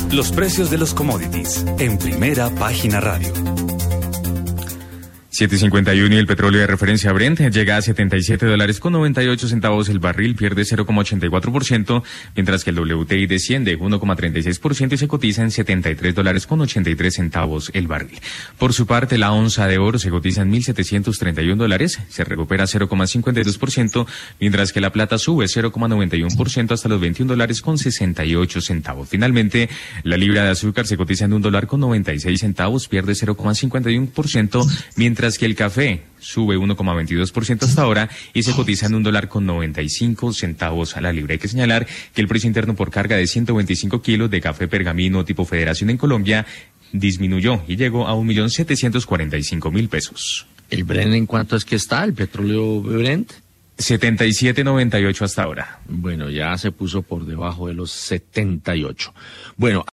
Los precios de los commodities en Primera Página Radio. 7.51 y el petróleo de referencia Brent llega a $77.98 el barril, pierde 0,84%, mientras que el WTI desciende 1,36% y se cotiza en $73.83 el barril. Por su parte, la onza de oro se cotiza en $1.731, se recupera 0,52%, mientras que la plata sube 0,91% hasta los $21.68. Finalmente, la libra de azúcar se cotiza en $1.96, pierde 0,51%, mientras que el café sube 1,22% hasta ahora y se cotiza en $1.95 a la libra. Hay que señalar que el precio interno por carga de 125 kilos de café pergamino tipo Federación en Colombia disminuyó y llegó a 1.745.000 pesos. ¿El Brent en cuánto es que está, el petróleo Brent? 77.98 hasta ahora. Bueno, ya se puso por debajo de los 78. Bueno.